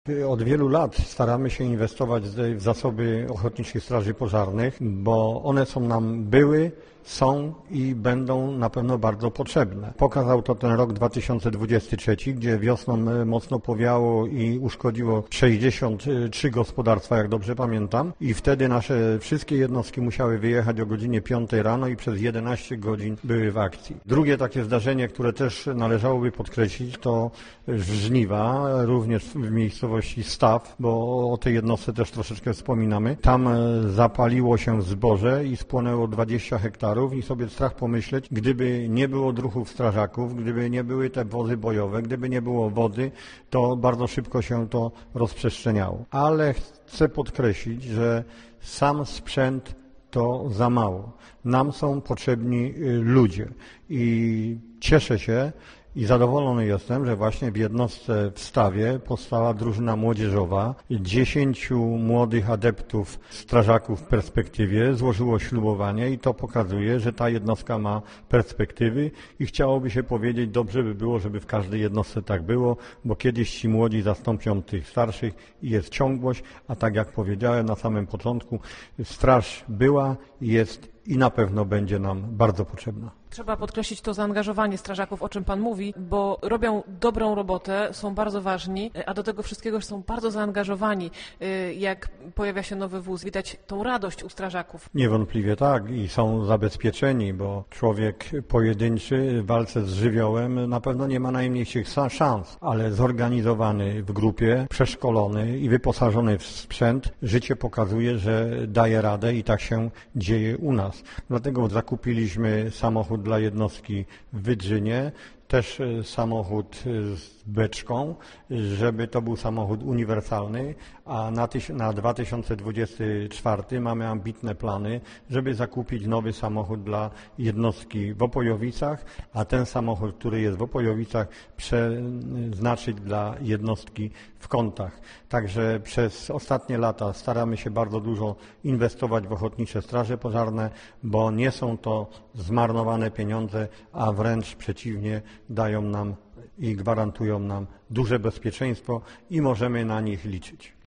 Od wielu lat staramy się inwestować w zasoby Ochotniczych Straży Pożarnych, bo one są i będą na pewno bardzo potrzebne. Pokazał to ten rok 2023, gdzie wiosną mocno powiało i uszkodziło 63 gospodarstwa, jak dobrze pamiętam, i wtedy nasze wszystkie jednostki musiały wyjechać o godzinie 5 rano i przez 11 godzin były w akcji. Drugie takie zdarzenie, które też należałoby podkreślić, to żniwa, również w miejscowości Staw, bo o tej jednostce też troszeczkę wspominamy. Tam zapaliło się zboże i spłonęło 20 hektarów i sobie strach pomyśleć, gdyby nie było druhów strażaków, gdyby nie były te wozy bojowe, gdyby nie było wody, to bardzo szybko się to rozprzestrzeniało. Ale chcę podkreślić, że sam sprzęt to za mało. Nam są potrzebni ludzie i cieszę się i zadowolony jestem, że właśnie w jednostce w Stawie powstała drużyna młodzieżowa. 10 młodych adeptów, strażaków w perspektywie złożyło ślubowanie i to pokazuje, że ta jednostka ma perspektywy i chciałoby się powiedzieć, dobrze by było, żeby w każdej jednostce tak było, bo kiedyś ci młodzi zastąpią tych starszych i jest ciągłość, a tak jak powiedziałem na samym początku, straż była, jest i na pewno będzie nam bardzo potrzebna. Trzeba podkreślić to zaangażowanie strażaków, o czym Pan mówi, bo robią dobrą robotę, są bardzo ważni, a do tego wszystkiego są bardzo zaangażowani. Jak pojawia się nowy wóz, widać tą radość u strażaków. Niewątpliwie tak i są zabezpieczeni, bo człowiek pojedynczy w walce z żywiołem na pewno nie ma najmniejszych szans, ale zorganizowany w grupie, przeszkolony i wyposażony w sprzęt, życie pokazuje, że daje radę i tak się dzieje u nas. Dlatego zakupiliśmy samochód dla jednostki w Wydrzynie, też samochód z beczką, żeby to był samochód uniwersalny, a na 2024 mamy ambitne plany, żeby zakupić nowy samochód dla jednostki w Opojowicach, a ten samochód, który jest w Opojowicach, przeznaczyć dla jednostki w Kątach. Także przez ostatnie lata staramy się bardzo dużo inwestować w Ochotnicze Straże Pożarne, bo nie są to zmarnowane pieniądze, a wręcz przeciwnie, dają nam i gwarantują nam duże bezpieczeństwo i możemy na nich liczyć.